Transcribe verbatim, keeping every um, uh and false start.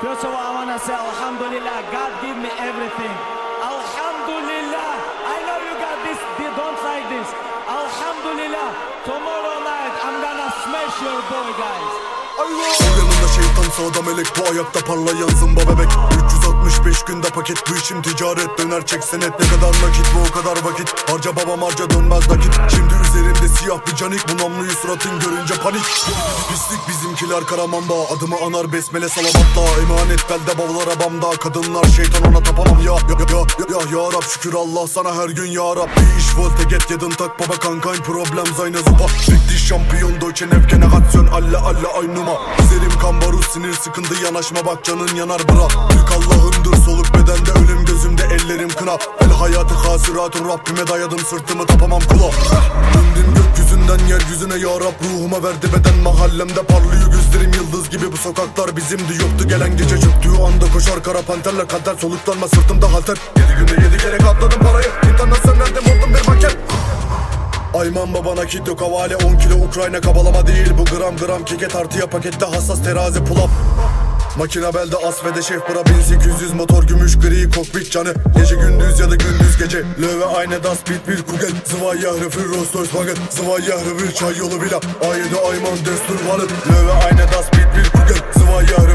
First of all, I wanna say Alhamdulillah, God give me everything. Alhamdulillah. I know you got this, they don't like this. Alhamdulillah. Tomorrow night I'm gonna smash your boy, guys. Sol yanında şeytan, sağda melek, bu ayakta parlayan zımba bebek. Üç yüz altmış beş günde paket, bu işim ticaret, döner çek senet. Ne kadar nakit bu, o kadar vakit. Harca babam harca, dönmez nakit. Şimdi üzerimde siyah bir canik, bu namluyu suratın görünce panik. Pislik bizimkiler karamanda, adımı anar besmele salamatla. Emanet belde, bavlar abamda, kadınlar şeytan, ona tapamam ya. Ya ya ya ya, ya Rab şükür Allah sana her gün ya Rab. Bir iş volte get yedin tak baba kankayn, problem zayna zupa. Fikti şampiyon deutsche nevkene hatson, alle alle aynuma. Üzerim kan barut, sinir sıkıntı, yanaşma bak canın yanar bırak. Türk Allah'ındır, soluk bedende, ölüm gözümde, ellerim kına. El hayatı hasıratı, Rabbime dayadım sırtımı, tapamam kula. Döndüm gökyüzünden yeryüzüne ya Rab, ruhuma verdi beden. Mahallemde parlıyor gözlerim yıldız gibi, bu sokaklar bizimdi. Yoktu gelen gece, çöktüğü anda koşar kara panterle kader. Soluklanma sırtımda halter, yedi günde yedi kere katladım parayı. İnternasyonelde vurdum bir paket. Ayman baba nakit yok havale, on kilo Ukrayna kabalama değil. Bu gram gram keke tartıya, pakette hassas terazi pull up. Makina belde asfede şef bura, bin sekiz yüz motor gümüş gri kokpit canı. Gece gündüz ya da gündüz gece, löve aynı das bit bir kugel. Zıvay yahrı für Rolls Royce Wagen, zıvay yahrı bir çay yolu villa. A yedi Ayman destur valet, löve aynı das bit bir kugel. Zıvay yahrı